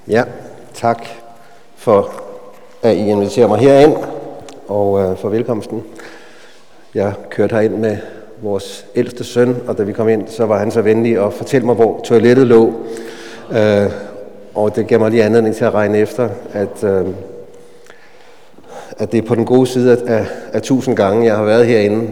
Ja, tak for, at I inviterer mig herind, og for velkomsten. Jeg kørte herind med vores ældste søn, og da vi kom ind, så var han så venlig at fortælle mig, hvor toilettet lå. Og det gav mig lige anledning til at regne efter, at det er på den gode side af 1000 gange, jeg har været herinde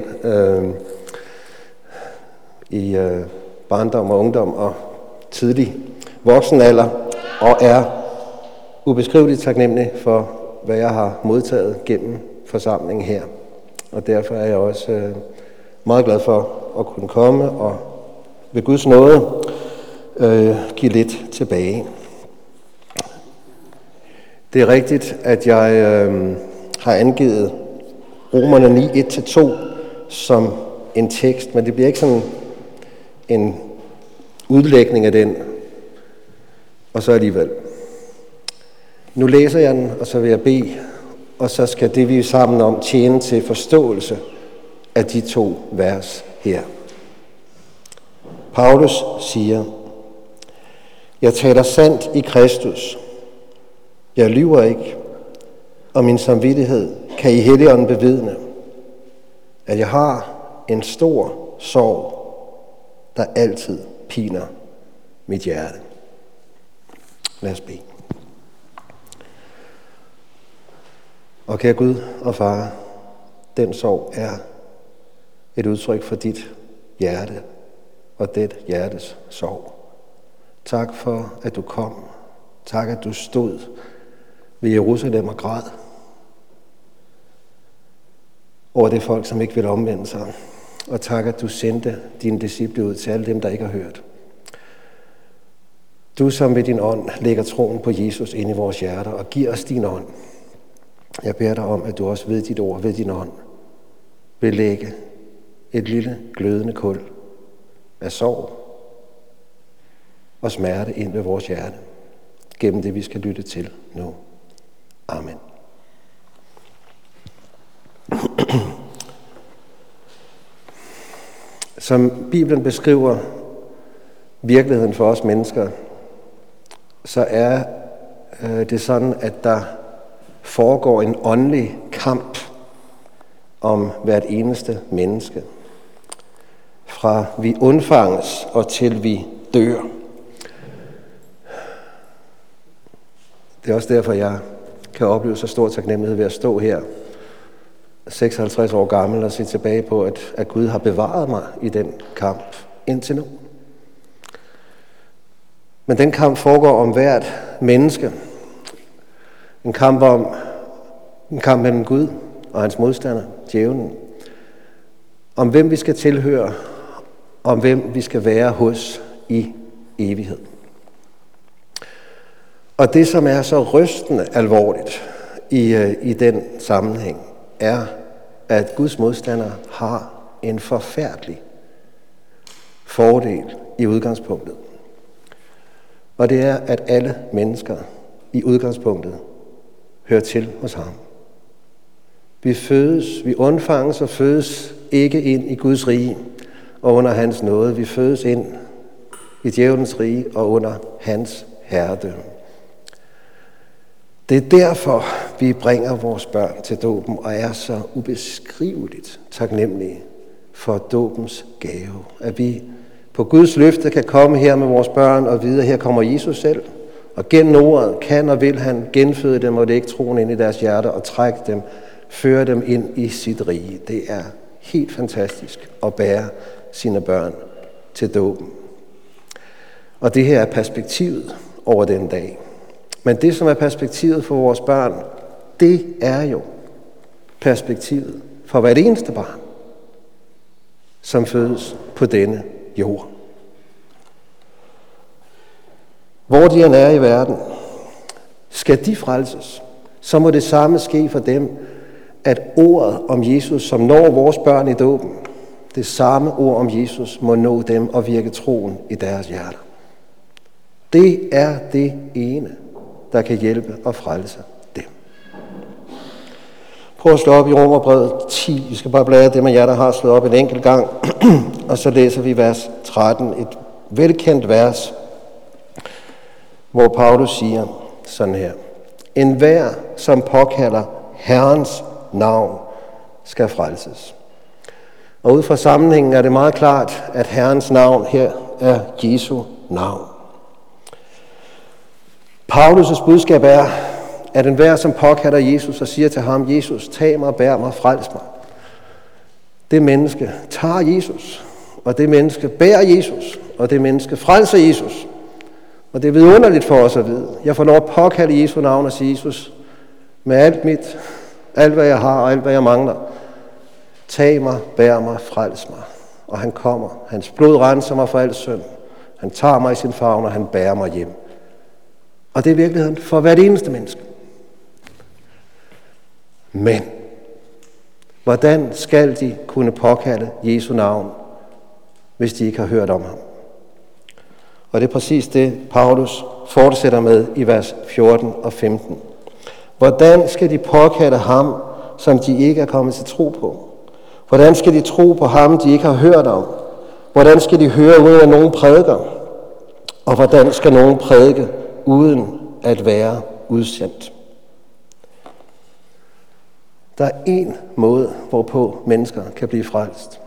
i barndom og ungdom og tidlig voksenalder, og er ubeskriveligt taknemmelig for, hvad jeg har modtaget gennem forsamlingen her. Og derfor er jeg også meget glad for at kunne komme og ved Guds nåde give lidt tilbage. Det er rigtigt, at jeg har angivet Romerne 9, 1-2 som en tekst, men det bliver ikke sådan en udlægning af den, og så alligevel. Nu læser jeg den, og så vil jeg bede, og så skal det, vi er sammen om, tjene til forståelse af de 2 vers her. Paulus siger: Jeg taler sandt i Kristus. Jeg lyver ikke, og min samvittighed kan i Helligånden bevidne, at jeg har en stor sorg, der altid piner mit hjerte. Lad os bede. Og kære Gud og Far, den sorg er et udtryk for dit hjerte og det hjertes sorg. Tak for, at du kom. Tak, at du stod ved Jerusalem og græd over det folk, som ikke vil omvende sig. Og tak, at du sendte dine disciple ud til alle dem, der ikke har hørt. Du, som ved din ånd lægger troen på Jesus ind i vores hjerter og giver os din ånd. Jeg beder dig om, at du også ved dit ord, ved din ånd, vil lægge et lille glødende kul af sorg og smerte ind ved vores hjerte, gennem det, vi skal lytte til nu. Amen. Som Bibelen beskriver virkeligheden for os mennesker, så er det sådan, at der foregår en åndelig kamp om hvert eneste menneske. Fra vi undfanges og til vi dør. Det er også derfor, jeg kan opleve så stor taknemmelighed ved at stå her 56 år gammel og se tilbage på, at Gud har bevaret mig i den kamp indtil nu. Men den kamp foregår om hvert menneske. En kamp mellem Gud og hans modstander, djævlen. Om hvem vi skal tilhøre, om hvem vi skal være hos i evighed. Og det, som er så rystende alvorligt i den sammenhæng, er, at Guds modstander har en forfærdelig fordel i udgangspunktet. Og det er, at alle mennesker i udgangspunktet hører til hos ham. Vi undfanges og fødes ikke ind i Guds rige og under hans nåde. Vi fødes ind i djævelens rige og under hans herredømme. Det er derfor, vi bringer vores børn til dåben og er så ubeskriveligt taknemmelige for dåbens gave. At vi på Guds løfte kan komme her med vores børn og vide, at her kommer Jesus selv. Og gennem ordet kan og vil han genføde dem og lægge troen ind i deres hjerter og trække dem, føre dem ind i sit rige. Det er helt fantastisk at bære sine børn til dåben. Og det her er perspektivet over den dag. Men det, som er perspektivet for vores børn, det er jo perspektivet for hvert eneste barn, som fødes på denne jord. Hvor de er i verden, skal de frelses, så må det samme ske for dem, at ordet om Jesus, som når vores børn i dåben, det samme ord om Jesus må nå dem og virke troen i deres hjerter. Det er det ene, der kan hjælpe og frelse dem. Prøv at slå op i Romerbrevet 10. Vi skal bare bladre dem af jer, der har slået op en enkelt gang. Og så læser vi vers 13, et velkendt vers, hvor Paulus siger: sådan her. Enhver, som påkalder Herrens navn, skal frelses. Og ud fra sammenhængen er det meget klart, at Herrens navn her er Jesu navn. Paulus' budskab er, at enhver, som påkalder Jesus og siger til ham, Jesus, tag mig, bær mig, frels mig. Det menneske tager Jesus, og det menneske bærer Jesus, og det menneske frelser Jesus. Og det er vidunderligt for os at vide. Jeg får lov at påkalde Jesu navn og sige, Jesus, med alt mit, alt hvad jeg har og alt hvad jeg mangler, tag mig, bær mig, frels mig. Og han kommer. Hans blod renser mig for al synd. Han tager mig i sin favn, og han bærer mig hjem. Og det er virkeligheden for hvert eneste menneske. Men hvordan skal de kunne påkalde Jesu navn, hvis de ikke har hørt om ham? Og det er præcis det, Paulus fortsætter med i vers 14 og 15. Hvordan skal de påkalde ham, som de ikke er kommet til tro på? Hvordan skal de tro på ham, de ikke har hørt om? Hvordan skal de høre, uden at nogen prædiker? Og hvordan skal nogen prædike, uden at være udsendt? Der er én måde, hvorpå mennesker kan blive frelst.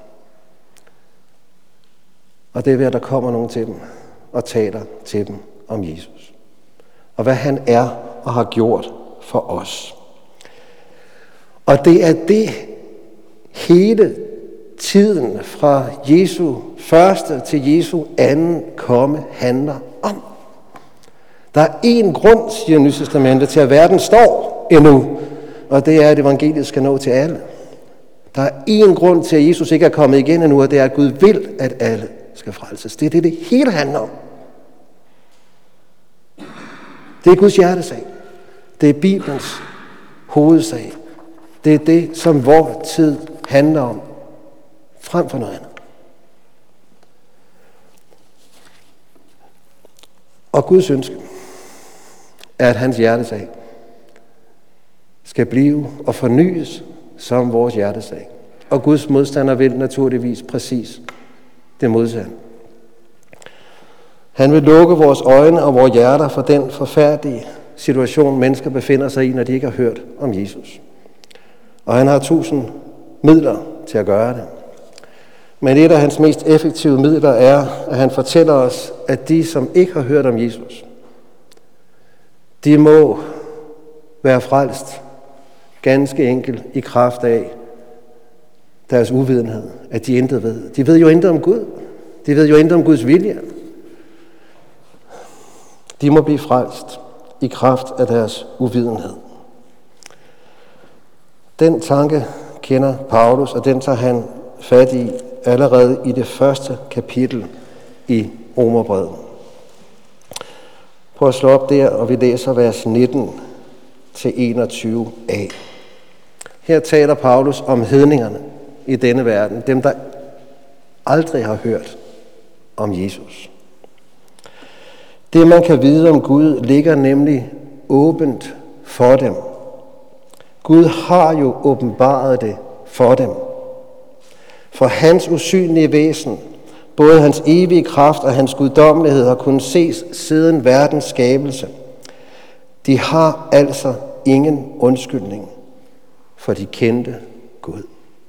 Og det er ved, at der kommer nogen til dem og taler til dem om Jesus. Og hvad han er og har gjort for os. Og det er det hele tiden fra Jesu første til Jesu anden komme handler om. Der er én grund, siger Nye Testamentet, til at verden står endnu. Og det er, at evangeliet skal nå til alle. Der er én grund til, at Jesus ikke er kommet igen endnu, og det er, at Gud vil, at alle skal frelses. Det er det hele handler om. Det er Guds hjertesag. Det er Bibelens hovedsag. Det er det, som vor tid handler om, frem for noget andet. Og Guds ønske er, at hans hjertesag skal blive og fornyes som vores hjertesag. Og Guds modstander vil naturligvis præcis det modsatte. Han vil lukke vores øjne og vores hjerter for den forfærdelige situation, mennesker befinder sig i, når de ikke har hørt om Jesus. Og han har 1000 midler til at gøre det. Men et af hans mest effektive midler er, at han fortæller os, at de, som ikke har hørt om Jesus, de må være frelst ganske enkelt i kraft af deres uvidenhed, at de intet ved. De ved jo intet om Gud. De ved jo intet om Guds vilje. De må blive frelst i kraft af deres uvidenhed. Den tanke kender Paulus, og den tager han fat i allerede i det første kapitel i Romerbrevet. Prøv at slå op der, og vi læser vers 19 til 21a. Her taler Paulus om hedningerne i denne verden, dem der aldrig har hørt om Jesus. Det man kan vide om Gud ligger nemlig åbent for dem. Gud har jo åbenbaret det for dem. For hans usynlige væsen, både hans evige kraft og hans guddommelighed, har kunnet ses siden verdens skabelse. De har altså ingen undskyldning, for de kendte Gud.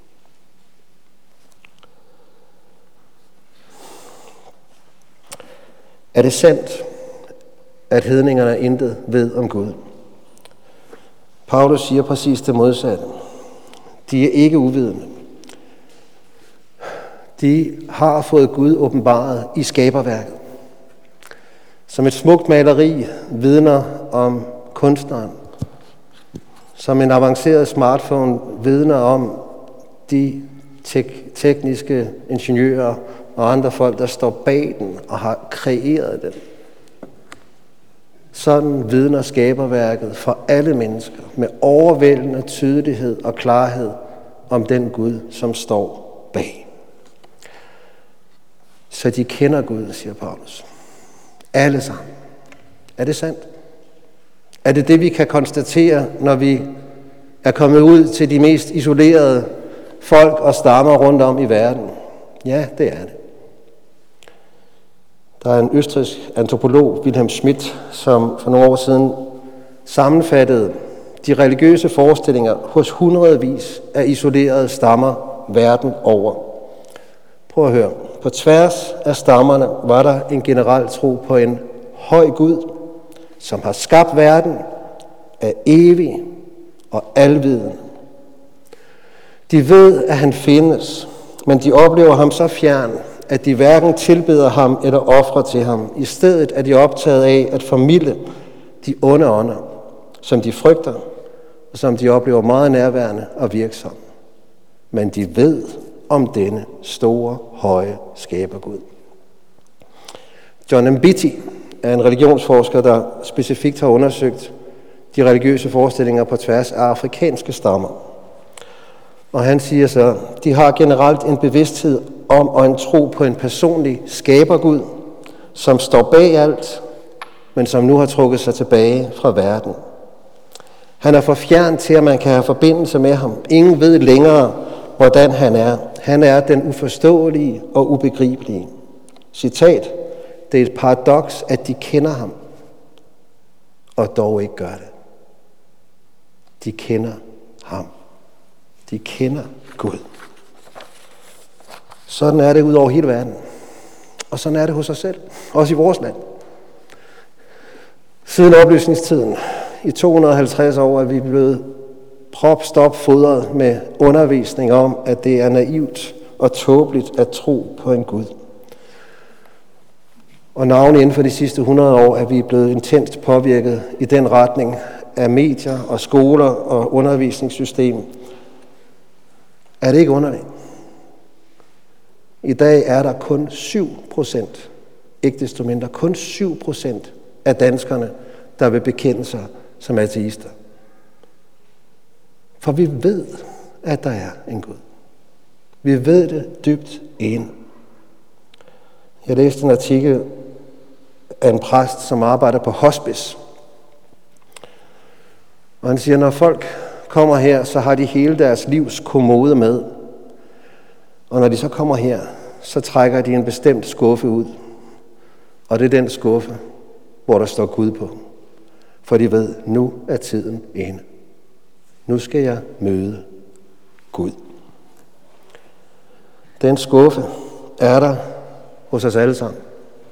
Er det sandt, at hedningerne intet ved om Gud? Paulus siger præcis det modsatte. De er ikke uvidende. De har fået Gud åbenbaret i skaberværket. Som et smukt maleri vidner om kunstneren. Som en avanceret smartphone vidner om de tekniske ingeniører og andre folk, der står bag den og har kreeret den. Sådan vidner skaberværket for alle mennesker med overvældende tydelighed og klarhed om den Gud, som står bag. Så de kender Gud, siger Paulus. Alle sammen. Er det sandt? Er det det, vi kan konstatere, når vi er kommet ud til de mest isolerede folk og stammer rundt om i verden? Ja, det er det. Der er en østrigsk antropolog, Wilhelm Schmidt, som for nogle år siden sammenfattede de religiøse forestillinger hos hundredvis af isolerede stammer verden over. Prøv at høre. På tværs af stammerne var der en generel tro på en høj Gud, som har skabt verden, er evig og alvidende. De ved, at han findes, men de oplever ham så fjern, at de hverken tilbeder ham eller ofrer til ham. I stedet er de optaget af at formilde de onde ånder, som de frygter, og som de oplever meget nærværende og virksom. Men de ved om denne store, høje skabergud. John Mbiti er en religionsforsker, der specifikt har undersøgt de religiøse forestillinger på tværs af afrikanske stammer. Og han siger så, de har generelt en bevidsthed om og en tro på en personlig skabergud, som står bag alt, men som nu har trukket sig tilbage fra verden. Han er for fjern til, at man kan have forbindelse med ham. Ingen ved længere, hvordan han er. Han er den uforståelige og ubegribelige. Citat, det er et paradoks, at de kender ham, og dog ikke gør det. De kender ham. De kender Gud. Sådan er det ud over hele verden. Og sådan er det hos os selv. Også i vores land. Siden oplysningstiden, i 250 år, er vi blevet propstop-fodret med undervisning om, at det er naivt og tåbeligt at tro på en Gud. Og navnlig inden for de sidste 100 år er vi blevet intenst påvirket i den retning af medier og skoler og undervisningssystem. Er det ikke underligt? I dag er der kun 7%, ikke desto mindre, kun 7% af danskerne, der vil bekende sig som ateister. For vi ved, at der er en Gud. Vi ved det dybt inde. Jeg læste en artikel af en præst, som arbejder på hospice. Og han siger, når folk kommer her, så har de hele deres livs kommode med. Og når de så kommer her, så trækker de en bestemt skuffe ud. Og det er den skuffe, hvor der står Gud på. For de ved, nu er tiden inde. Nu skal jeg møde Gud. Den skuffe er der hos os alle sammen.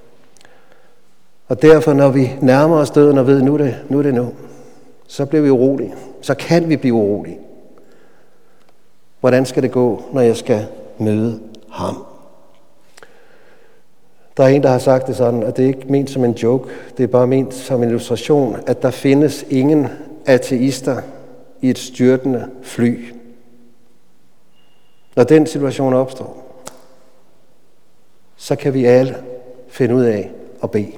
Og derfor, når vi nærmer os døden og ved, nu er det nu, så bliver vi urolige. Så kan vi blive urolige. Hvordan skal det gå, når jeg skal møde ham? Der er en, der har sagt det sådan, og det er ikke ment som en joke, det er bare ment som en illustration, at der findes ingen ateister i et styrtende fly. Når den situation opstår, så kan vi alle finde ud af at bede.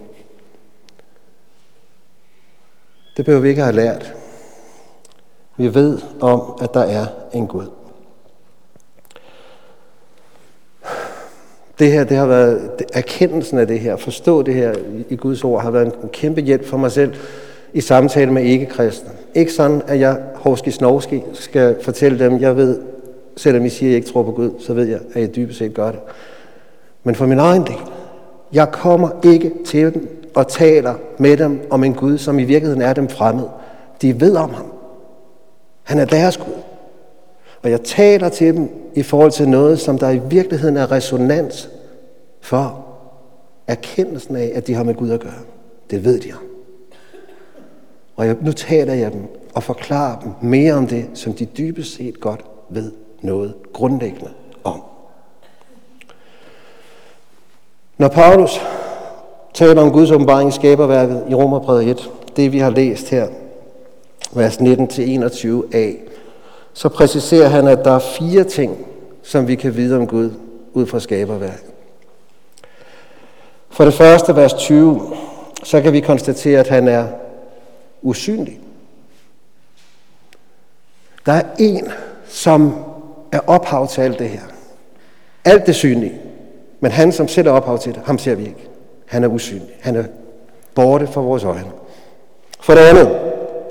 Det behøver vi ikke have lært. Vi ved om, at der er en Gud. Det her, det har været erkendelsen af det her, forstå det her i Guds ord, har været en kæmpe hjælp for mig selv i samtale med ikke-kristne. Ikke sådan, at jeg hovski-snovski skal fortælle dem, jeg ved, selvom I siger, at I ikke tror på Gud, så ved jeg, at I dybest set gør det. Men for min egen del, jeg kommer ikke til dem og taler med dem om en Gud, som i virkeligheden er dem fremmed. De ved om ham. Han er deres Gud. Og jeg taler til dem i forhold til noget, som der i virkeligheden er resonans for erkendelsen af, at de har med Gud at gøre. Det ved de om. Og nu taler jeg dem og forklarer dem mere om det, som de dybest set godt ved noget grundlæggende om. Når Paulus taler om Guds åbenbaring i skaberværket i Romerbrevet 1, det vi har læst her, vers 19-21a, så præciserer han, at der er 4 ting, som vi kan vide om Gud ud fra skaberværket. For det første, vers 20, så kan vi konstatere, at han er usynlig. Der er en, som er ophav til alt det her. Alt det synlige. Men han, som selv er ophav til det, ham ser vi ikke. Han er usynlig. Han er borte fra vores øjne. For det andet,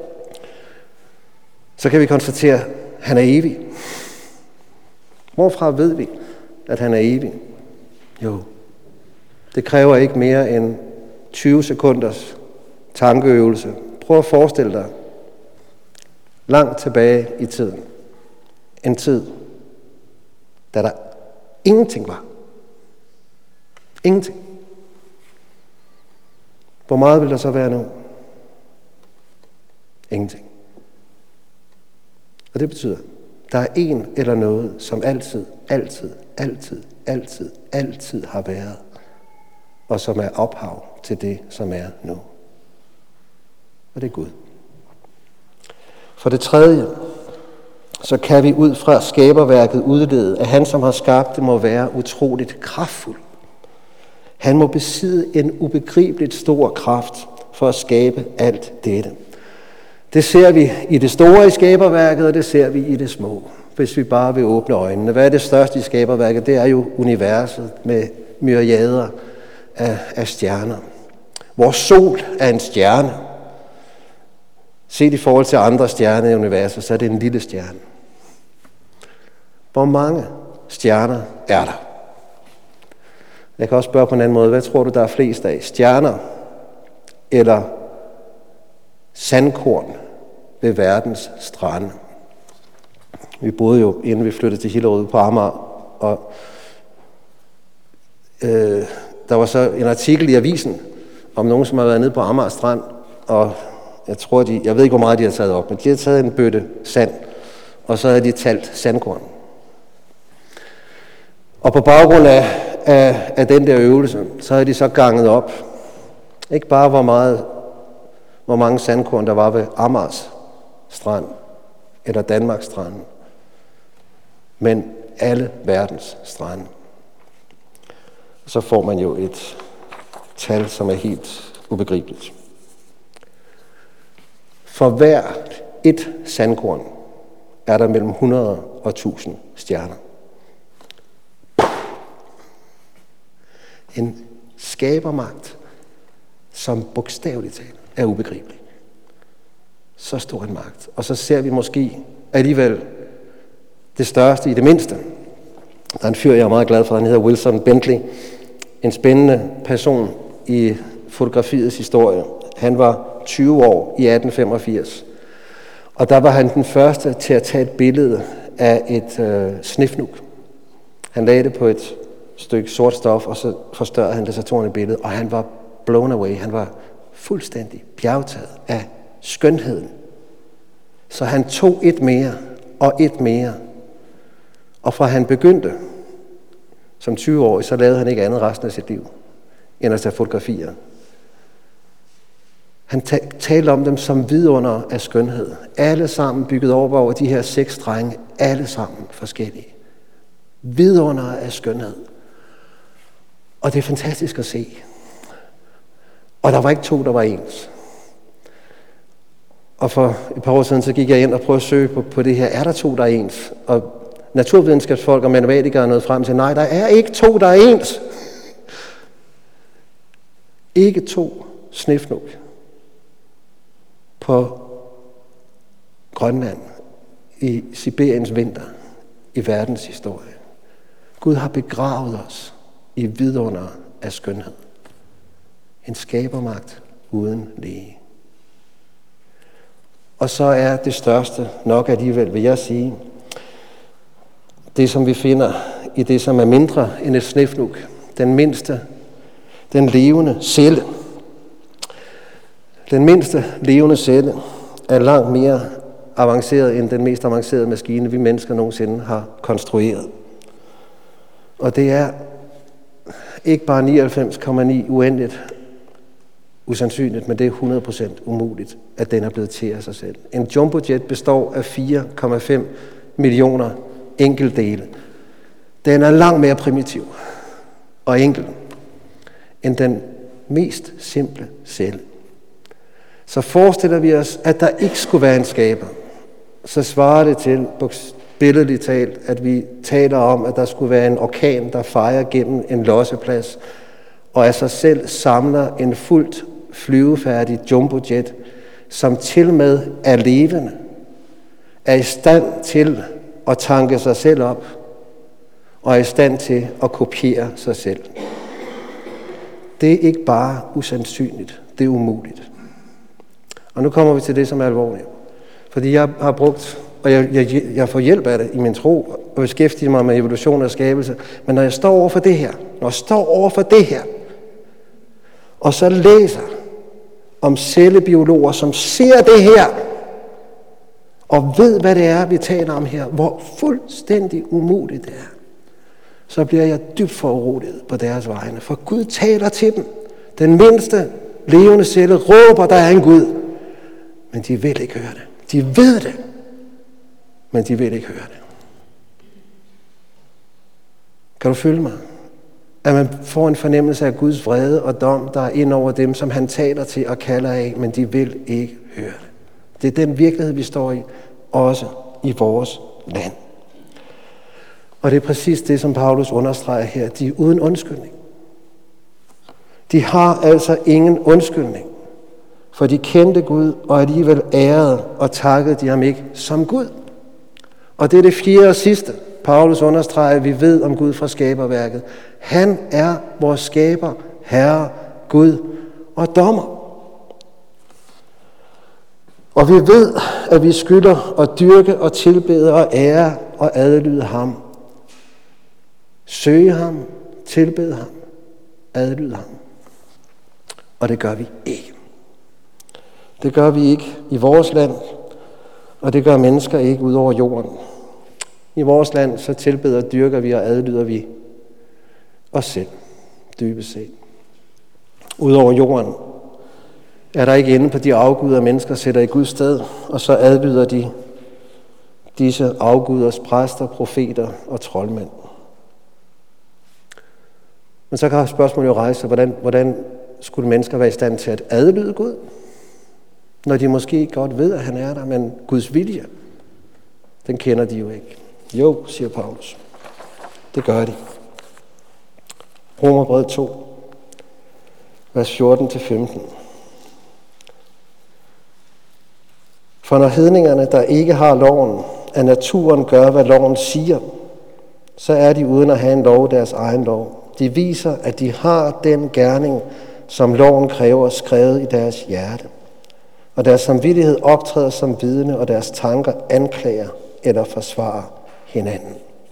så kan vi konstatere, at han er evig. Hvorfra ved vi, at han er evig? Jo, det kræver ikke mere end 20 sekunders tankeøvelse. Prøv at forestille dig, langt tilbage i tiden. En tid, da der ingenting var. Ingenting. Hvor meget vil der så være nu? Ingenting. Og det betyder, der er en eller noget, som altid har været, og som er ophav til det, som er nu. Og det er Gud. For det tredje, så kan vi ud fra skaberværket udlede, at han, som har skabt det, må være utroligt kraftfuld. Han må besidde en ubegribeligt stor kraft for at skabe alt dette. Det ser vi i det store i skaberværket, og det ser vi i det små, hvis vi bare vil åbne øjnene. Hvad er det største i skaberværket? Det er jo universet med myriader af stjerner. Vores sol er en stjerne. Set i forhold til andre stjerner i universet, så er det en lille stjerne. Hvor mange stjerner er der? Jeg kan også spørge på en anden måde. Hvad tror du, der er flest af? Stjerner eller sandkorn ved verdens strande? Vi boede jo, inden vi flyttede til Hillerød på Amager, og der var så en artikel i avisen om nogen, som har været nede på Amager Strand, og jeg ved ikke, hvor meget de har taget op, men de har taget en bøtte sand, og så havde de talt sandkorn. Og på baggrund af den der øvelse, så havde de så ganget op, ikke bare hvor mange sandkorn der var ved Amagers Strand, eller Danmarks Strand, men alle verdens strande. Så får man jo et tal, som er helt ubegribeligt. For hver et sandkorn er der mellem 100 og 1000 stjerner. En skabermagt, som bogstaveligt talt er ubegribelig. Så stor en magt. Og så ser vi måske alligevel det største i det mindste. Der er en fyr, jeg er meget glad for, han hedder Wilson Bentley. En spændende person i fotografiets historie. Han var 20 år i 1885. Og der var han den første til at tage et billede af et snefnug. Han lagde det på et stykke sort stof, og så forstørrede han det, så tog han et billede, og han var blown away. Han var fuldstændig bjergtaget af skønheden. Så han tog et mere og et mere. Og fra han begyndte som 20-årig, så lavede han ikke andet resten af sit liv, end at tage fotografier. Han talte om dem som vidunder af skønhed. Alle sammen bygget over de her 6 drenge, alle sammen forskellige. Vidunder af skønhed. Og det er fantastisk at se. Og der var ikke 2, der var ens. Og for et par år siden, så gik jeg ind og prøvede at søge på det her. Er der 2, der er ens? Og naturvidenskabsfolk og matematikere er nået frem til, nej, der er ikke 2, der er ens. Ikke 2 snefnug på Grønland i Sibiriens vinter i verdens historie. Gud har begravet os i vidunder af skønhed. En skabermagt uden lige. Og så er det største nok alligevel, vil jeg sige, det som vi finder i det, som er mindre end et snefnug. Den mindste, den levende celle. Den mindste levende celle er langt mere avanceret end den mest avancerede maskine, vi mennesker nogensinde har konstrueret. Og det er ikke bare 99,9 uendeligt usandsynligt, men det er 100% umuligt, at den er blevet til af sig selv. En jumbojet består af 4,5 millioner enkeltdele. Den er langt mere primitiv og enkel end den mest simple celle. Så forestiller vi os, at der ikke skulle være en skaber. Så svarer det til, billedligt talt, at vi taler om, at der skulle være en orkan, der fejer gennem en losseplads, og af sig selv samler en fuldt flyvefærdig jumbojet, som til med er levende, er i stand til at tanke sig selv op, og er i stand til at kopiere sig selv. Det er ikke bare usandsynligt, det er umuligt. Og nu kommer vi til det, som er alvorligt. Fordi jeg har brugt, og jeg får hjælp af det i min tro, og beskæftiger mig med evolution og skabelse. Men når jeg står over for det her, og så læser om cellebiologer, som ser det her, og ved, hvad det er, vi taler om her, hvor fuldstændig umuligt det er, så bliver jeg dybt foruroliget på deres vegne. For Gud taler til dem. Den mindste levende celle råber, der er en Gud. Men de vil ikke høre det. De ved det, men de vil ikke høre det. Kan du følge mig? At man får en fornemmelse af Guds vrede og dom, der er ind over dem, som han taler til og kalder af, men de vil ikke høre det. Det er den virkelighed, vi står i, også i vores land. Og det er præcis det, som Paulus understreger her. De er uden undskyldning. De har altså ingen undskyldning, for de kendte Gud, og alligevel ærede og takkede de ham ikke som Gud. Og det er det fjerde og sidste. Paulus understreger, at vi ved om Gud fra skaberværket. Han er vores skaber, Herre, Gud og dommer. Og vi ved, at vi skylder at dyrke og tilbede og ære og adlyde ham. Søge ham, tilbede ham, adlyde ham. Og det gør vi ikke. Det gør vi ikke i vores land, og det gør mennesker ikke ud over jorden. I vores land så tilbeder, dyrker vi og adlyder vi os selv, dybest set. Ud over jorden er der ikke inde på de afguder, mennesker sætter i Guds sted, og så adlyder de disse afguders præster, profeter og troldmænd. Men så kan spørgsmålet jo rejse sig, hvordan skulle mennesker være i stand til at adlyde Gud, når de måske godt ved, at han er der, men Guds vilje, den kender de jo ikke. Jo, siger Paulus. Det gør de. Romerbrevet 2, vers 14-15. For når hedningerne, der ikke har loven, af naturen gør, hvad loven siger, så er de uden at have en lov deres egen lov. De viser, at de har den gerning, som loven kræver, skrevet i deres hjerte. Og deres samvittighed optræder som vidne, og deres tanker anklager eller forsvarer hinanden.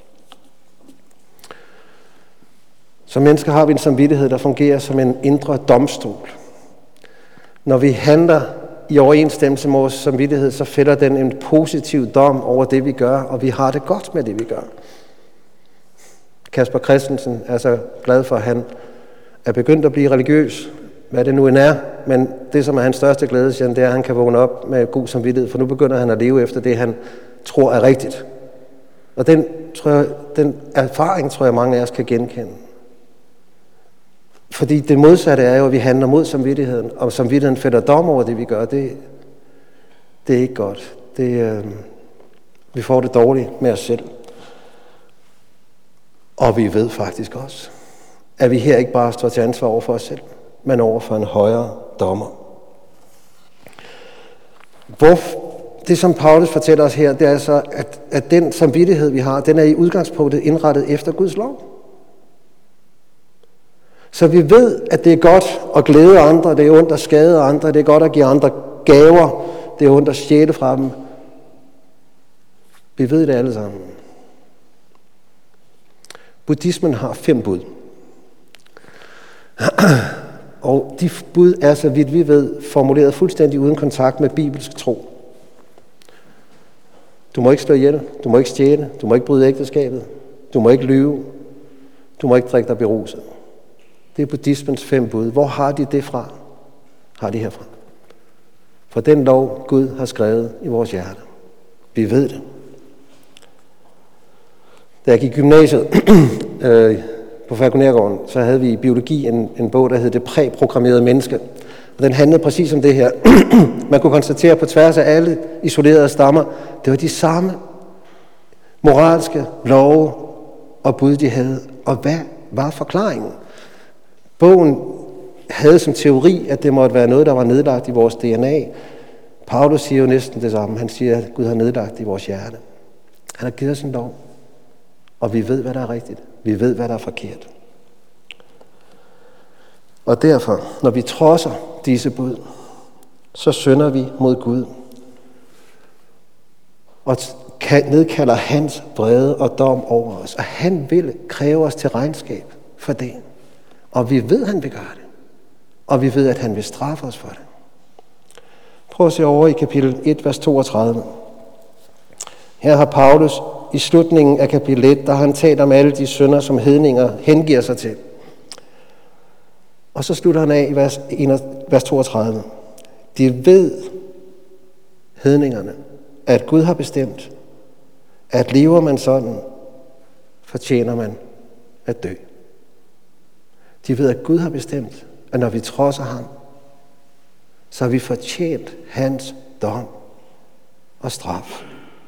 Som mennesker har vi en samvittighed, der fungerer som en indre domstol. Når vi handler i overensstemmelse med vores samvittighed, så fælder den en positiv dom over det, vi gør, og vi har det godt med det, vi gør. Kasper Christensen er så glad for, at han er begyndt at blive religiøs, hvad det nu end er, men det, som er hans største glæde, siger han, det er, at han kan vågne op med god samvittighed, for nu begynder han at leve efter det, han tror er rigtigt. Og den erfaring, tror jeg, mange af os kan genkende. Fordi det modsatte er jo, at vi handler mod samvittigheden, og samvittigheden fælder dom over det, vi gør. Det er ikke godt. Vi får det dårligt med os selv. Og vi ved faktisk også, at vi her ikke bare står til ansvar over for os selv, men over for en højere dommer. Det, som Paulus fortæller os her, det er altså, at den samvittighed, vi har, den er i udgangspunktet indrettet efter Guds lov. Så vi ved, at det er godt at glæde andre, det er ondt at skade andre, det er godt at give andre gaver, det er ondt at stjæle fra dem. Vi ved det alle sammen. Buddhismen har 5 bud. Og de bud er, så vidt vi ved, formuleret fuldstændig uden kontakt med bibelsk tro. Du må ikke slå ihjel, du må ikke stjæle, du må ikke bryde ægteskabet, du må ikke lyve, du må ikke drikke dig beruset. Det er buddhismens 5 bud. Hvor har de det fra? Har de herfra? For den lov, Gud har skrevet i vores hjerte. Vi ved det. Da jeg gik i gymnasiet på Falconergården, så havde vi i biologi en bog, der hed Det præprogrammerede menneske. Og den handlede præcis om det her. Man kunne konstatere på tværs af alle isolerede stammer, det var de samme moralske love og bud, de havde. Og hvad var forklaringen? Bogen havde som teori, at det måtte være noget, der var nedlagt i vores DNA. Paulus siger jo næsten det samme. Han siger, at Gud har nedlagt i vores hjerte. Han har givet os en lov. Og vi ved, hvad der er rigtigt. Vi ved, hvad der er forkert. Og derfor, når vi trodser disse bud, så synder vi mod Gud. og nedkalder hans vrede og dom over os. Og han vil kræve os til regnskab for det. Og vi ved, at han vil gøre det. Og vi ved, at han vil straffe os for det. Prøv at se over i kapitel 1, vers 32. Her har Paulus i slutningen af kapitel 1, der har han talt om alle de synder, som hedninger hengiver sig til. Og så slutter han af i vers 32. De ved, hedningerne, at Gud har bestemt, at lever man sådan, fortjener man at dø. De ved, at Gud har bestemt, at når vi trodser ham, så har vi fortjent hans dom og straf.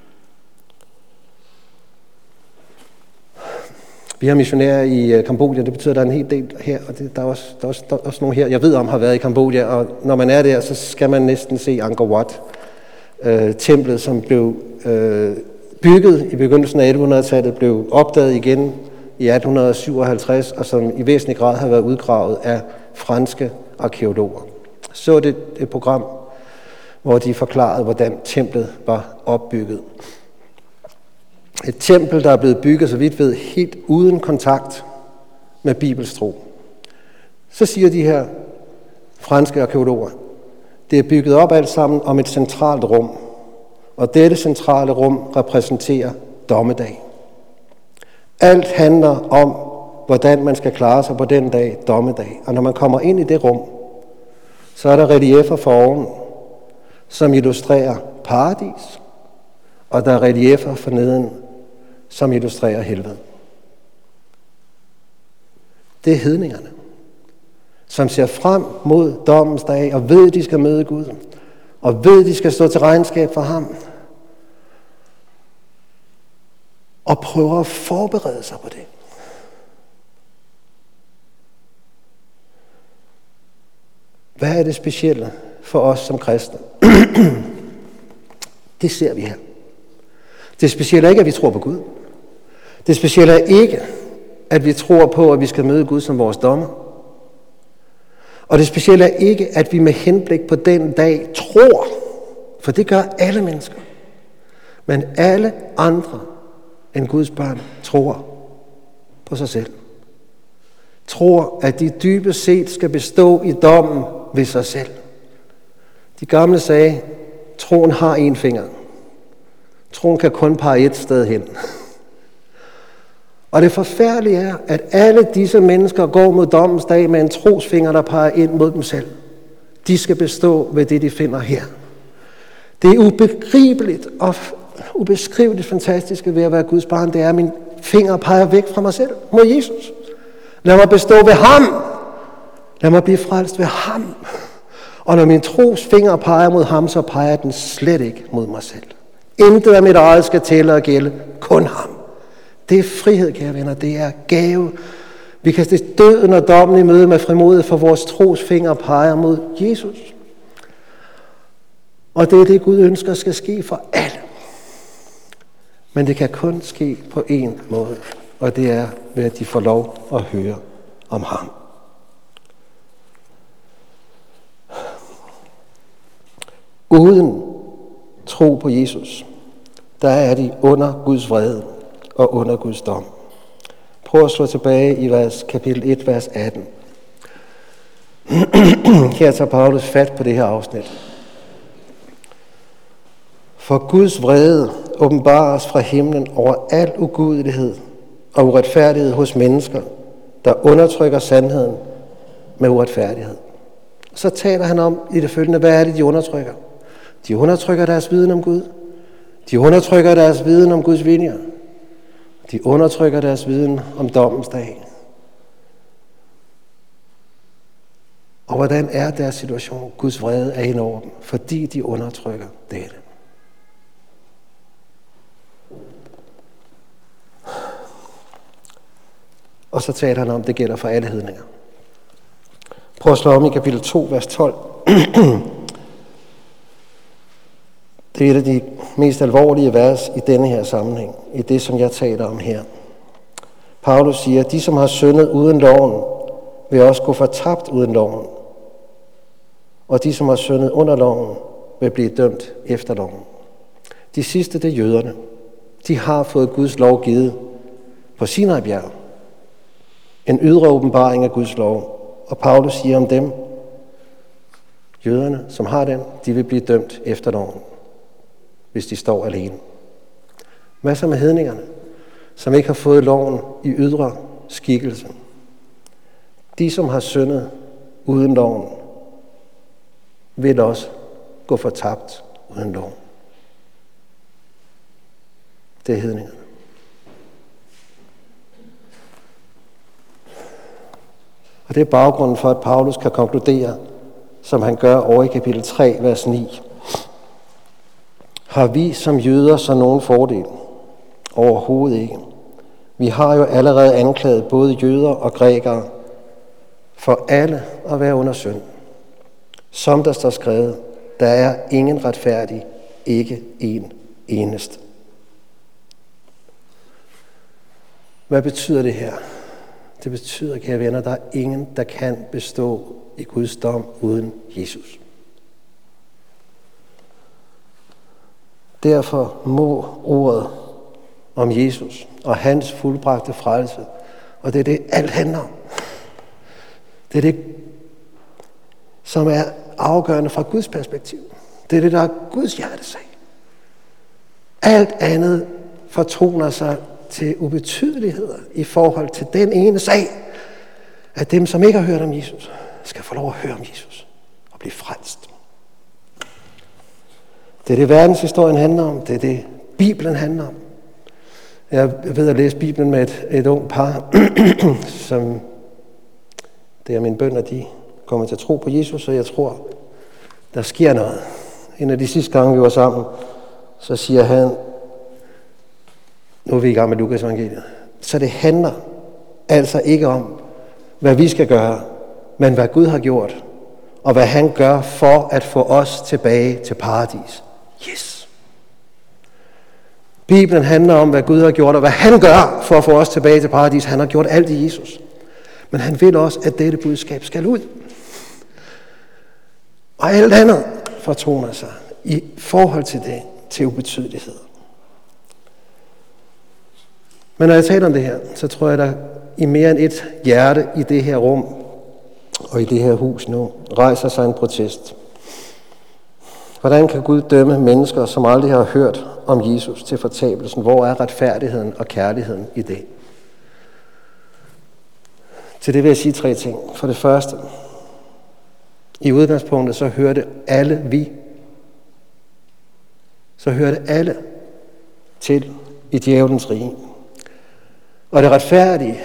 Vi har missionærer i Kambodja, det betyder, at der er en hel del her, og der er også nogle her, jeg ved om, har været i Kambodja, og når man er der, så skal man næsten se Angkor Wat, templet, som blev bygget i begyndelsen af 1100-tallet, blev opdaget igen i 1857, og som i væsentlig grad har været udgravet af franske arkeologer. Så det et program, hvor de forklarede, hvordan templet var opbygget. Et tempel, der er blevet bygget, så vidt ved, helt uden kontakt med Bibels tro. Så siger de her franske arkeologer, det er bygget op alt sammen om et centralt rum, og dette centrale rum repræsenterer dommedag. Alt handler om, hvordan man skal klare sig på den dag, dommedag. Og når man kommer ind i det rum, så er der relieffer foroven, som illustrerer paradis, og der er relieffer forneden, som illustrerer helvede. Det er hedningerne, som ser frem mod dommens dag, og ved, at de skal møde Gud, og ved, at de skal stå til regnskab for ham, og prøver at forberede sig på det. Hvad er det specielle for os som kristne? Det ser vi her. Det specielle er ikke, at vi tror på Gud. Det specielle er ikke, at vi tror på, at vi skal møde Gud som vores dommer. Og det specielle er ikke, at vi med henblik på den dag tror, for det gør alle mennesker. Men alle andre end Guds børn tror på sig selv. Tror, at de dybest set skal bestå i dommen ved sig selv. De gamle sagde, troen har en finger. Troen kan kun pege et sted hen. Og det forfærdelige er, at alle disse mennesker går mod dommens dag med en trosfinger, der peger ind mod dem selv. De skal bestå ved det, de finder her. Det er ubegribeligt og ubeskriveligt fantastiske ved at være Guds barn. Det er, at min finger peger væk fra mig selv, mod Jesus. Lad mig bestå ved ham. Lad mig blive frelst ved ham. Og når min trosfinger peger mod ham, så peger den slet ikke mod mig selv. Intet af mit eget skal tælle og gælde, kun ham. Det er frihed, kære venner. Det er gave. Vi kan se døden og dommen i møde med frimodighed, for vores trosfinger peger mod Jesus. Og det er det, Gud ønsker skal ske for alle. Men det kan kun ske på én måde, og det er ved, at de får lov at høre om ham. Uden tro på Jesus, der er de under Guds vrede og under Guds dom. Prøv at slå tilbage i kapitel 1, vers 18. Her tager Paulus fat på det her afsnit. For Guds vrede åbenbares fra himlen over al ugudelighed og uretfærdighed hos mennesker, der undertrykker sandheden med uretfærdighed. Så taler han om i det følgende, hvad er det, de undertrykker? De undertrykker deres viden om Gud. De undertrykker deres viden om Guds vilje. De undertrykker deres viden om dommens dag. Og hvordan er deres situation? Guds vrede er ind over dem, fordi de undertrykker dette. Og så taler han om, det gælder for alle hedninger. Prøv at slå om i kapitel 2, vers 12. Det er et af de mest alvorlige vers i denne her sammenhæng, i det, som jeg taler om her. Paulus siger, de, som har syndet uden loven, vil også gå fortabt uden loven. Og de, som har syndet under loven, vil blive dømt efter loven. De sidste, det er jøderne. De har fået Guds lov givet på Sinai-bjerget. En ydre åbenbaring af Guds lov. Og Paulus siger om dem, jøderne, som har den, de vil blive dømt efter loven, hvis de står alene. Hvad så med hedningerne, som ikke har fået loven i ydre skikkelse? De, som har syndet uden loven, vil også gå fortabt uden loven. Det er hedningerne. Og det er baggrunden for, at Paulus kan konkludere, som han gør over i kapitel 3, vers 9. Har vi som jøder så nogen fordel? Overhovedet ikke. Vi har jo allerede anklaget både jøder og grækere for alle at være under synd. Som der står skrevet, der er ingen retfærdig, ikke en eneste. Hvad betyder det her? Det betyder, kære venner, der er ingen, der kan bestå i Guds dom uden Jesus. Derfor må ordet om Jesus og hans fuldbragte frelse, og det er det, alt handler om. Det er det, som er afgørende fra Guds perspektiv. Det er det, der er Guds hjertesag. Alt andet fortoner sig til ubetydeligheder i forhold til den ene sag, at dem, som ikke har hørt om Jesus, skal få lov at høre om Jesus og blive frelst. Det er det, verdenshistorien handler om. Det er det, Bibelen handler om. Jeg ved at læse Bibelen med et ung par, som det er min bøn, at de kommer til at tro på Jesus, og jeg tror, der sker noget. En af de sidste gange, vi var sammen, så siger han, nu er vi i gang med Lukas evangeliet, så det handler altså ikke om, hvad vi skal gøre, men hvad Gud har gjort, og hvad han gør for at få os tilbage til paradis. Yes! Bibelen handler om, hvad Gud har gjort, og hvad han gør for at få os tilbage til paradis. Han har gjort alt i Jesus. Men han vil også, at dette budskab skal ud. Og alt andet fortoner sig i forhold til det, til ubetydelighed. Men når jeg taler om det her, så tror jeg, der i mere end et hjerte i det her rum og i det her hus nu rejser sig en protest. Hvordan kan Gud dømme mennesker, som aldrig har hørt om Jesus til fortabelsen? Hvor er retfærdigheden og kærligheden i det? Til det vil jeg sige 3 ting. For det første, i udgangspunktet så hørte alle til i djævelens rige. Og det retfærdige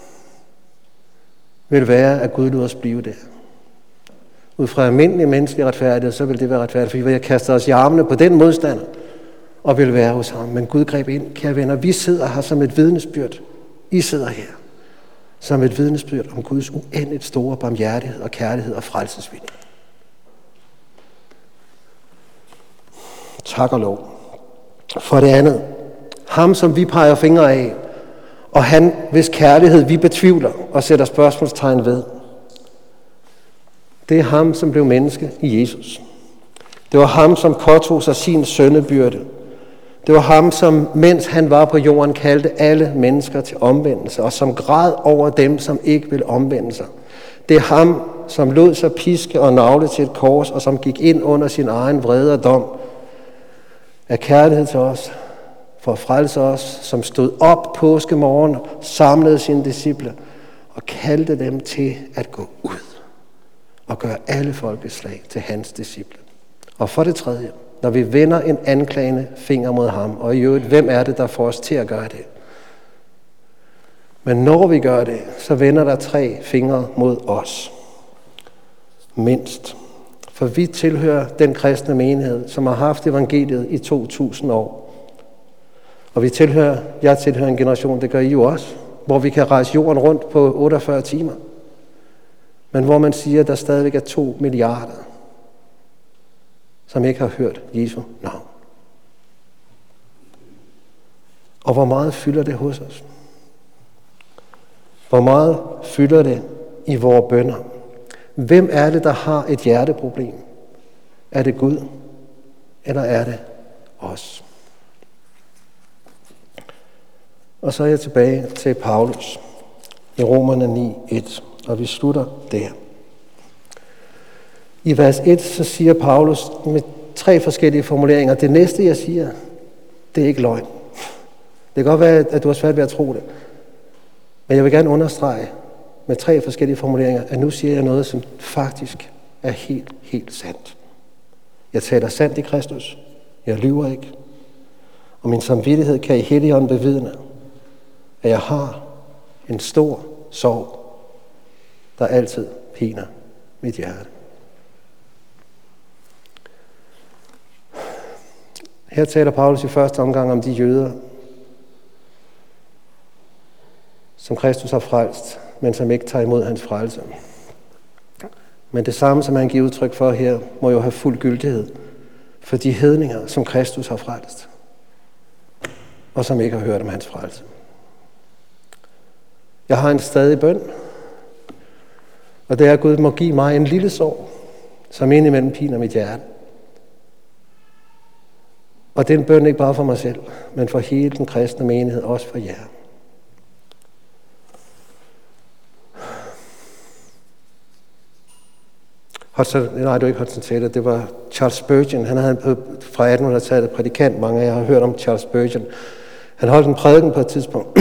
vil være, at Gud lod os blive der. Ud fra almindelig menneskelig retfærdighed, så vil det være retfærdigt, fordi vi har kastet os i armene på den modstander, og vil være hos ham. Men Gud greb ind, kære venner. Vi sidder her som et vidnesbyrd. I sidder her som et vidnesbyrd om Guds uendeligt store barmhjertighed og kærlighed og frelsesvilje. Tak og lov. For det andet, ham som vi peger fingre af, og han, hvis kærlighed vi betvivler og sætter spørgsmålstegn ved. Det er ham, som blev menneske i Jesus. Det var ham, som påtog sig sin syndebyrde. Det var ham, som mens han var på jorden, kaldte alle mennesker til omvendelse, og som græd over dem, som ikke ville omvende sig. Det er ham, som lod sig piske og nagle til et kors, og som gik ind under sin egen vrede og dom af kærlighed til os, for at frelse os, som stod op påskemorgen, samlede sine disciple og kaldte dem til at gå ud og gøre alle folkeslag til hans disciple. Og for det tredje, når vi vender en anklagende finger mod ham, og i øvrigt, hvem er det, der får os til at gøre det? Men når vi gør det, så vender der 3 fingre mod os. Mindst. For vi tilhører den kristne menighed, som har haft evangeliet i 2000 år. Og jeg tilhører en generation, det gør I jo også, hvor vi kan rejse jorden rundt på 48 timer. Men hvor man siger, at der stadigvæk er 2 milliarder, som ikke har hørt Jesu navn. Og hvor meget fylder det hos os? Hvor meget fylder det i vores bønner? Hvem er det, der har et hjerteproblem? Er det Gud, eller er det os? Og så er jeg tilbage til Paulus i Romerne 9:1, og vi slutter der. I vers 1 så siger Paulus med 3 forskellige formuleringer. Det næste, jeg siger, det er ikke løgn. Det kan godt være, at du har svært ved at tro det. Men jeg vil gerne understrege med 3 forskellige formuleringer, at nu siger jeg noget, som faktisk er helt, helt sandt. Jeg taler sandt i Kristus. Jeg lyver ikke. Og min samvittighed kan i Helligånden bevidne, at jeg har en stor sorg, der altid piner mit hjerte. Her taler Paulus i første omgang om de jøder, som Kristus har frelst, men som ikke tager imod hans frelse. Men det samme, som han giver udtryk for her, må jo have fuld gyldighed for de hedninger, som Kristus har frelst, og som ikke har hørt om hans frelse. Jeg har en stadig bøn, og det er, at Gud må give mig en lille sorg, som indimellem piner mit hjerte. Og den bøn ikke bare for mig selv, men for hele den kristne menighed, også for jer. Nej, det var ikke Hudson Taylor, det var Charles Spurgeon. Han havde fra 1800-tallet prædikant, mange af jer har hørt om Charles Spurgeon. Han holdt en prædiken på et tidspunkt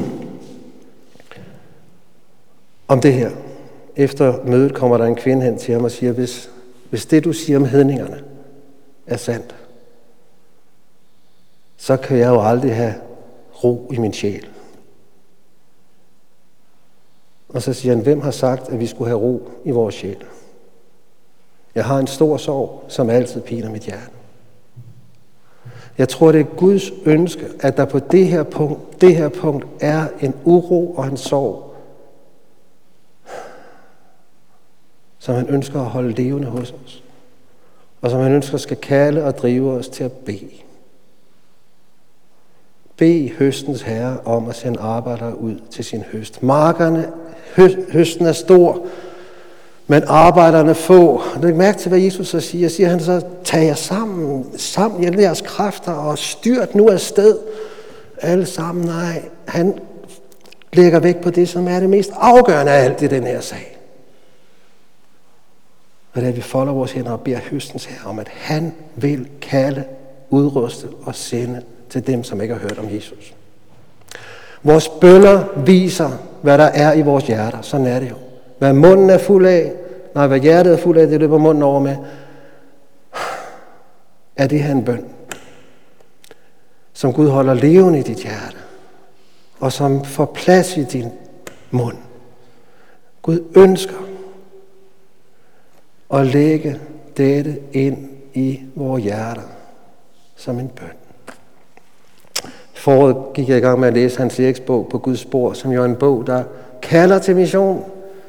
om det her. Efter mødet kommer der en kvinde hen til ham og siger, hvis det du siger om hedningerne er sandt, så kan jeg jo aldrig have ro i min sjæl. Og så siger han, hvem har sagt, at vi skulle have ro i vores sjæl? Jeg har en stor sorg, som altid piner mit hjerte. Jeg tror, det er Guds ønske, at der på det her punkt er en uro og en sorg, som han ønsker at holde levende hos os, og som han ønsker skal kalde og drive os til at bede. Bed høstens herre om at sende arbejdere ud til sin høst. Markerne, høsten er stor, men arbejderne få. Læg mærke til, hvad Jesus så siger. Siger han så, tag jer sammen hjælp jeres kræfter og styrt nu afsted. Alle sammen, nej. Han lægger vægt på det, som er det mest afgørende af alt i den her sag. Og det er, at vi folder vores hænder og beder høstens herre om, at han vil kalde, udruste og sende til dem, som ikke har hørt om Jesus. Vores bønner viser, hvad der er i vores hjerter. Sådan er det jo. Hvad munden er fuld af, hvad hjertet er fuld af, det løber munden over med. Er det her en bøn, som Gud holder levende i dit hjerte, og som får plads i din mund. Gud ønsker at lægge dette ind i vores hjerter som en bøn. Foråret gik jeg i gang med at læse Hans Eriks bog På Guds spor, som jo er en bog, der kalder til mission,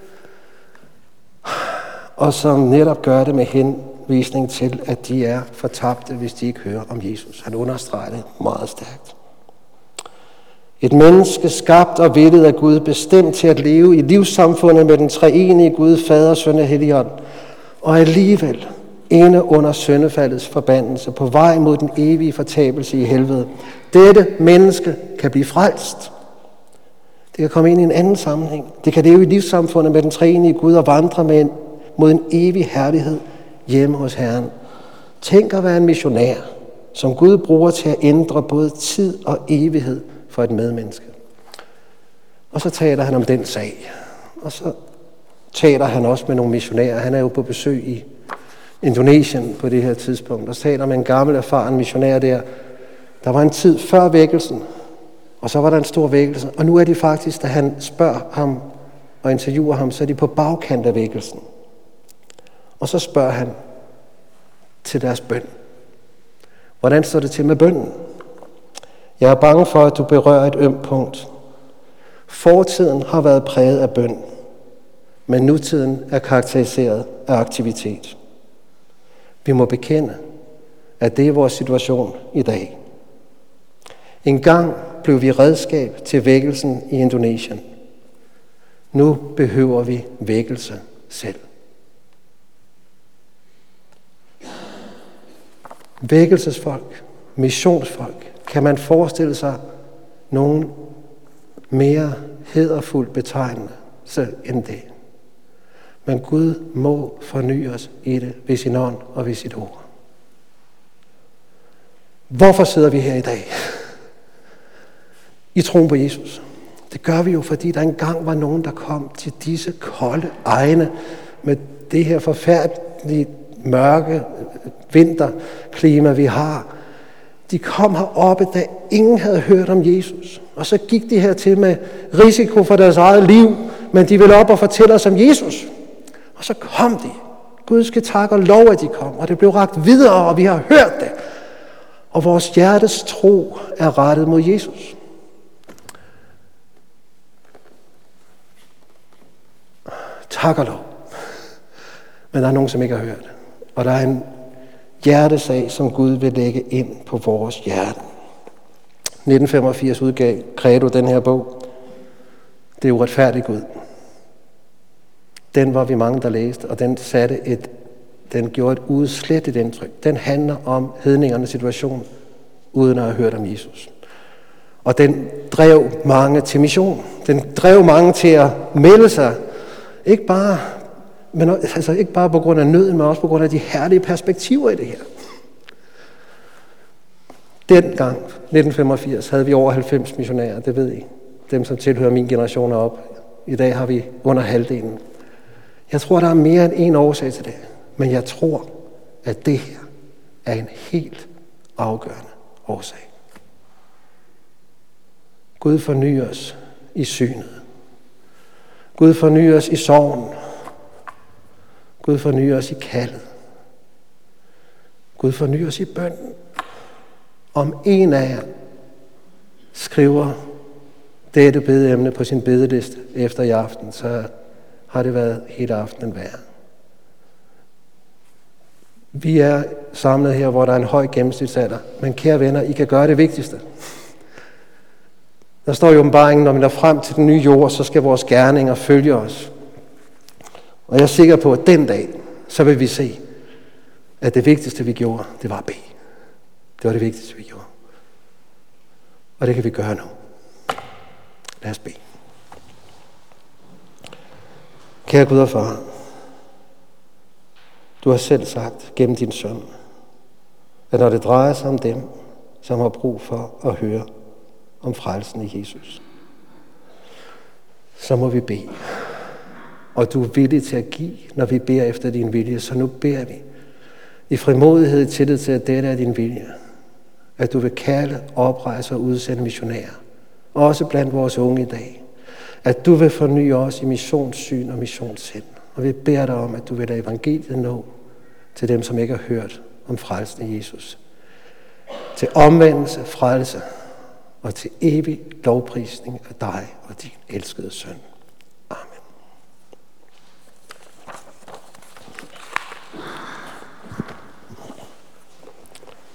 og som netop gør det med henvisning til, at de er fortabte, hvis de ikke hører om Jesus. Han understreger det meget stærkt. Et menneske skabt og villet af Gud, bestemt til at leve i livssamfundet med den treenige Gud, Fader, Søn og Helligånd, og alligevel inde under syndefaldets forbandelse, på vej mod den evige fortabelse i helvede. Dette menneske kan blive frelst. Det kan komme ind i en anden sammenhæng. Det kan leve i livssamfundet med den treenige Gud og vandre mod en evig herlighed hjemme hos Herren. Tænk at være en missionær, som Gud bruger til at ændre både tid og evighed for et medmenneske. Og så taler han om den sag. Og så taler han også med nogle missionærer. Han er jo på besøg i Indonesien på det her tidspunkt. Og så taler med en gammel, erfaren missionær der. Der var en tid før vækkelsen, og så var der en stor vækkelse. Og nu er de faktisk, da han spørger ham og interviewer ham, så er de på bagkant af vækkelsen. Og så spørger han til deres bøn. Hvordan står det til med bønnen? Jeg er bange for, at du berører et ømt punkt. Fortiden har været præget af bøn, men nutiden er karakteriseret af aktivitet. Vi må bekende, at det er vores situation i dag. En gang blev vi redskab til vækkelsen i Indonesien. Nu behøver vi vækkelse selv. Vækkelsesfolk, missionsfolk, kan man forestille sig nogen mere hæderfuldt betegnelse end det. Men Gud må forny os i det ved sin ånd og ved sit ord. Hvorfor sidder vi her i dag? I troen på Jesus. Det gør vi jo, fordi der engang var nogen, der kom til disse kolde egne med det her forfærdelige mørke vinterklima, vi har. De kom heroppe, da ingen havde hørt om Jesus. Og så gik de her til med risiko for deres eget liv, men de ville op og fortælle os om Jesus. Og så kom de. Gud skal takke og lov, at de kom, og det blev rakt videre, og vi har hørt det. Og vores hjertes tro er rettet mod Jesus. Tak og lov. Men der er nogen, som ikke har hørt. Og der er en hjertesag, som Gud vil lægge ind på vores hjerte. 1985 udgav Credo den her bog. Det er uretfærdigt Gud. Den var vi mange, der læste, og den gjorde et udslettet indtryk. Den handler om hedningernes situation, uden at have hørt om Jesus. Og den drev mange til mission. Den drev mange til at melde sig. Ikke bare på grund af nøden, men også på grund af de herlige perspektiver i det her. Dengang, 1985, havde vi over 90 missionærer, det ved I. Dem, som tilhører min generation er op. I dag har vi under halvdelen. Jeg tror, der er mere end en årsag til det. Men jeg tror, at det her er en helt afgørende årsag. Gud fornyer os i synet. Gud fornyer os i sorgen. Gud fornyer os i kaldet. Gud fornyer os i bønnen. Om en af jer skriver dette bedeemne på sin bedeliste efter i aften, så har det været hele aftenen værd. Vi er samlet her, hvor der er en høj gennemsnitsalder. Men kære venner, I kan gøre det vigtigste. Der står i åbenbaringen, når vi når frem til den nye jord, så skal vores gerninger følge os. Og jeg er sikker på, at den dag, så vil vi se, at det vigtigste, vi gjorde, det var at bede. Det var det vigtigste, vi gjorde. Og det kan vi gøre nu. Lad os bede. Kære Gud og Far, du har selv sagt gennem din søn, at når det drejer sig om dem, som har brug for at høre om frelsen i Jesus, så må vi bede. Og du er villig til at give, når vi beder efter din vilje, så nu beder vi i frimodighed tillid til, at dette er din vilje. At du vil kalde, oprejse og udsende missionærer, også blandt vores unge i dag. At du vil forny os i missionssyn og missionssind. Og vi beder dig om, at du vil lade evangeliet nå til dem, som ikke har hørt om frelsen i Jesus. Til omvendelse, frelse og til evig lovprisning af dig og din elskede søn.